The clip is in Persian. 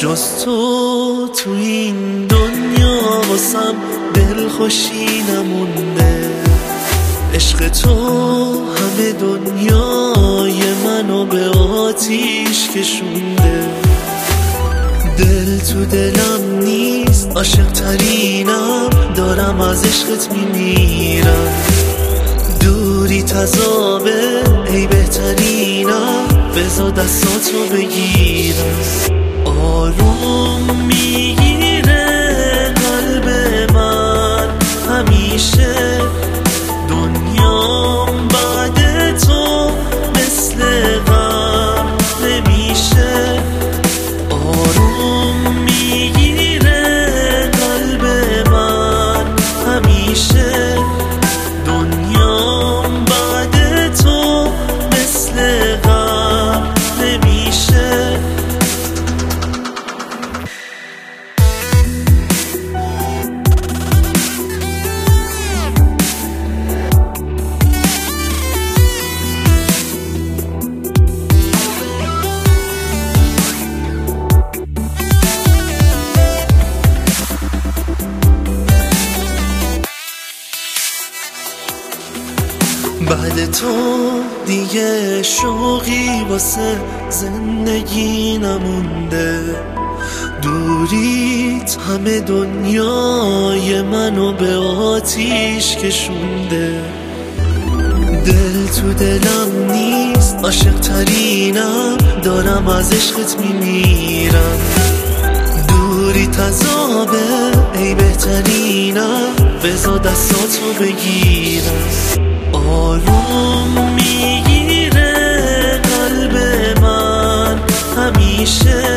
جز تو این دنیا واسم دلخوشی نمونده. عشق تو همه دنیای منو به آتیش کشونده. دل تو دلم نیست، عاشق ترینم، دارم از عشقت میمیرم. دوری تذابه ای بهترینم، بذار دستاتو بگیرم. آروم میگیره قلب من همیشه، دنیام بعد تو مثل غم نمیشه. آروم میگیره قلب من همیشه، دنیام بعد تو مثل غم نمیشه. بعد تو دیگه شوقی واسه زندگی نمونده. دوریت همه دنیای منو به آتیش کشونده. دل تو دلم نیست، عاشق ترینم، دارم از عشقت میمیرم. دوری تذابه ای بهترینم، بذار دستاتو بگیرم. آروم میگیره قلب من همیشه،